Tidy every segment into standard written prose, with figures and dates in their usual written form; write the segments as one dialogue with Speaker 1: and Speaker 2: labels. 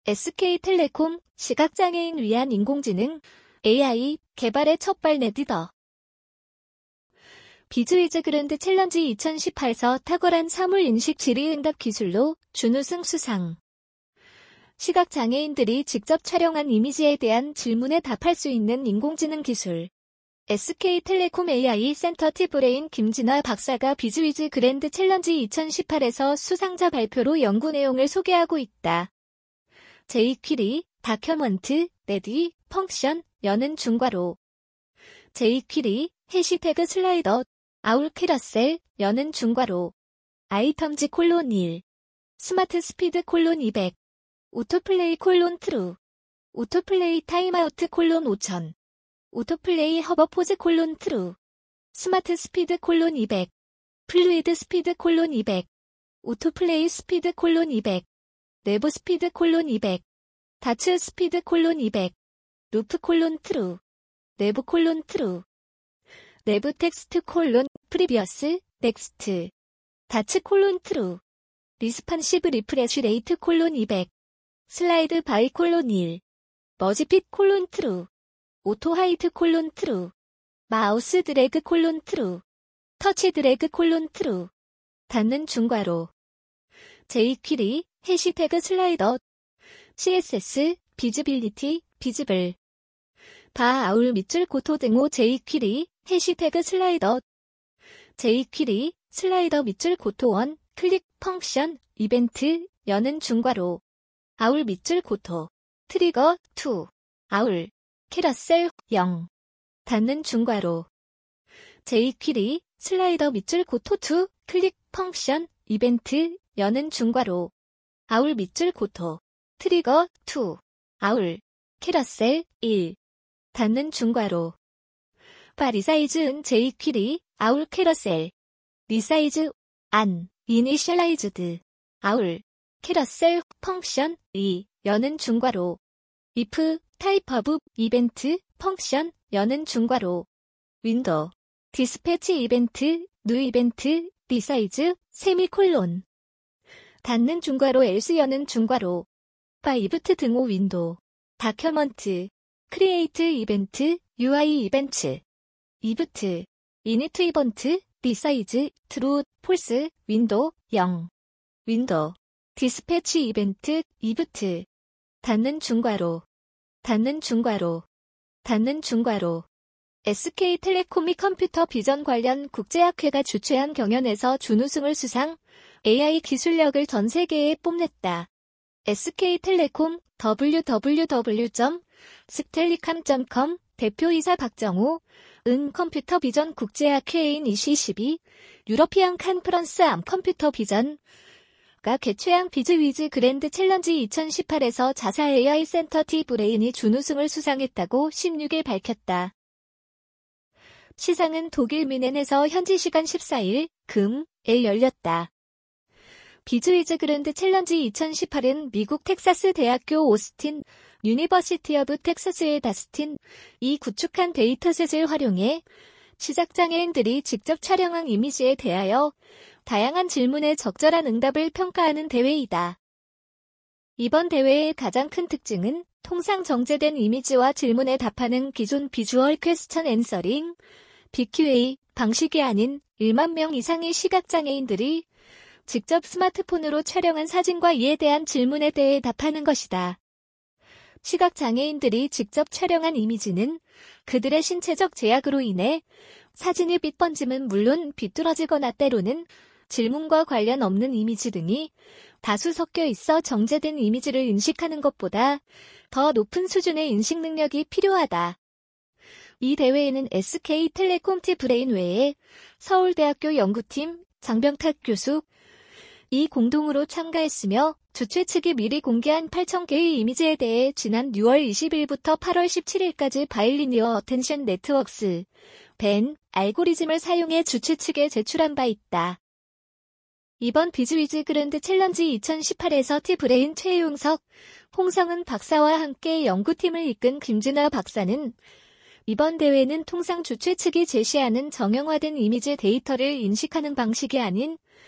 Speaker 1: SK텔레콤 시각장애인 위한 인공지능 AI 개발의 첫발 내디더. 비즈위즈 그랜드 챌린지 2018서 탁월한 사물인식 질의응답 기술로 준우승 수상. 시각장애인들이 직접 촬영한 이미지에 대한 질문에 답할 수 있는 인공지능 기술. SK텔레콤 AI 센터 T브레인 김진아 박사가 비즈위즈 그랜드 챌린지 2018에서 수상자 발표로 연구 내용을 소개하고 있다. jQuery, 다큐먼트, 레디, 펑션, 여는 중괄호. jQuery, 해시태그 슬라이더, 아울 캐러셀, 여는 중괄호. 아이템즈 콜론 1. 스마트 스피드 콜론 200. 오토플레이 콜론 트루. 오토플레이 타임아우트 콜론 5000. 오토플레이 허버포즈 콜론 트루. 스마트 스피드 콜론 200. 플루이드 스피드 콜론 200. 오토플레이 스피드 콜론 200. 내부 스피드 콜론 200. 다츠 스피드 콜론 200. 루프 콜론 트루. 내부 콜론 트루. 내부 텍스트 콜론 프리비어스 넥스트. 다츠 콜론 트루. 리스판시브 리프레쉬 레이트 콜론 200. 슬라이드 바이 콜론 1. 머지핏 콜론 트루. 오토 하이트 콜론 트루. 마우스 드래그 콜론 트루. 터치 드래그 콜론 트루. 닫는 중괄호. jQuery, 해시태그 슬라이더. CSS, 비즈빌리티, 비즈블. 바 아울 밑줄 고토 등호 jQuery, 해시태그 슬라이더. jQuery, 슬라이더 밑줄 고토 1, 클릭, 펑션, 이벤트, 여는 중괄호. 아울 밑줄 고토. 트리거, 2. 아울. 캐러셀, 0. 닫는 중괄호. jQuery, 슬라이더 밑줄 고토 2, 클릭, 펑션, 이벤트, 여는 중괄호. 아울 밑줄 고토. 트리거, 2. 아울. 캐러셀, 1. 닫는 중괄호. 바 리사이즈은 jQuery, 아울 캐러셀. 리사이즈, 안, 이니셜라이즈드. 아울. 캐러셀, 펑션, 2. 여는 중괄호. if, 타입 오브, 이벤트, 펑션, 여는 중괄호. 윈도우. 디스패치 이벤트, 뉴 이벤트, 리사이즈, 세미콜론. 닫는 중괄호 else 여는 중괄호. 바 이브트 등호 윈도우. 다큐먼트. 크리에이트 이벤트, UI 이벤트. 이브트. 이니트 이벤트, 리사이즈, 트루, 폴스, 윈도우, 0. 윈도우. 디스패치 이벤트, 이브트. 닫는 중괄호. 닫는 중괄호. 닫는 중괄호. SK텔레콤이 컴퓨터 비전 관련 국제학회가 주최한 경연에서 준우승을 수상, AI 기술력을 전 세계에 뽐냈다. SK텔레콤 www.stellicom.com 대표이사 박정호, 은 컴퓨터 비전 국제학회인 2012 유러피안 컨퍼런스 암 컴퓨터 비전 가 개최한 비즈위즈 그랜드 챌린지 2018에서 자사 AI 센터 T브레인이 준우승을 수상했다고 16일 밝혔다. 시상은 독일 뮌헨에서 현지 시간 14일 금에 열렸다. 비즈위즈 그랜드 챌린지 2018은 미국 텍사스 대학교 오스틴 유니버시티 오브 텍사스의 다스틴 이 구축한 데이터셋을 활용해 시각장애인들이 직접 촬영한 이미지에 대하여 다양한 질문에 적절한 응답을 평가하는 대회이다. 이번 대회의 가장 큰 특징은 통상 정제된 이미지와 질문에 답하는 기존 비주얼 퀘스천 앤서링 BQA 방식이 아닌 1만 명 이상의 시각장애인들이 직접 스마트폰으로 촬영한 사진과 이에 대한 질문에 대해 답하는 것이다. 시각장애인들이 직접 촬영한 이미지는 그들의 신체적 제약으로 인해 사진이 삐번짐은 물론 비뚤어지거나 때로는 질문과 관련 없는 이미지 등이 다수 섞여 있어 정제된 이미지를 인식하는 것보다 더 높은 수준의 인식 능력이 필요하다. 이 대회에는 SK텔레콤 T브레인 외에 서울대학교 연구팀 장병탁 교수 이 공동으로 참가했으며 주최 측이 미리 공개한 8,000개의 이미지에 대해 지난 6월 20일부터 8월 17일까지 바일리니어 어텐션 네트워크스 벤 알고리즘을 사용해 주최 측에 제출한 바 있다. 이번 비즈위즈 그랜드 챌린지 2018에서 T브레인 최용석, 홍성은 박사와 함께 연구팀을 이끈 김진아 박사는 이번 대회는 통상 주최 측이 제시하는 정형화된 이미지 데이터를 인식하는 방식이 아닌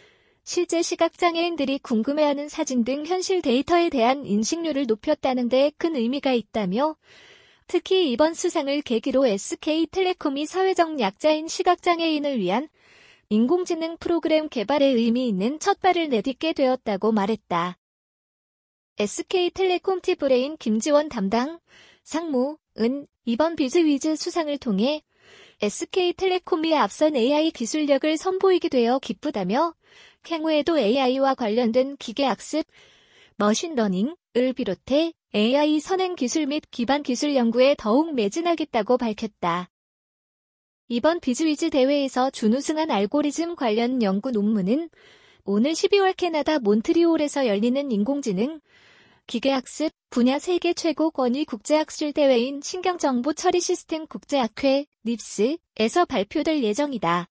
Speaker 1: 실제 시각장애인들이 궁금해하는 사진 등 현실 데이터에 대한 인식률을 높였다는 데 큰 의미가 있다며, 특히 이번 수상을 계기로 SK텔레콤이 사회적 약자인 시각장애인을 위한 인공지능 프로그램 개발에 의미 있는 첫 발을 내딛게 되었다고 말했다. SK텔레콤 T브레인 김지원 담당 상무은 이번 비즈위즈 수상을 통해 SK텔레콤이 앞선 AI 기술력을 선보이게 되어 기쁘다며, 향후에도 AI와 관련된 기계학습, 머신러닝을 비롯해 AI 선행 기술 및 기반 기술 연구에 더욱 매진하겠다고 밝혔다. 이번 비즈위즈 대회에서 준우승한 알고리즘 관련 연구 논문은 오늘 12월 캐나다 몬트리올에서 열리는 인공지능, 기계학습 분야 세계 최고 권위 국제학술 대회인 신경정보 처리 시스템 국제학회 (NIPS에서 발표될 예정이다.